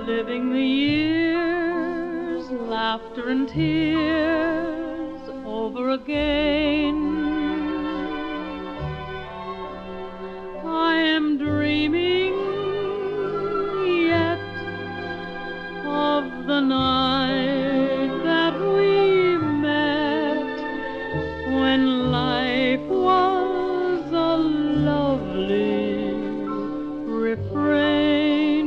living the years, laughter and tears over again. I am dreaming yet of the night that we met, when life was a lovely refrain.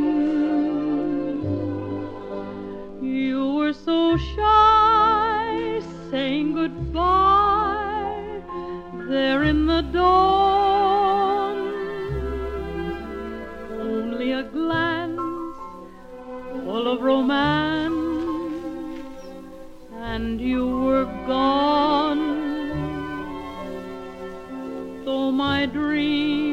You were so shy, saying goodbye there in the dawn. Only a glance full of romance, and you were gone. Though my dreams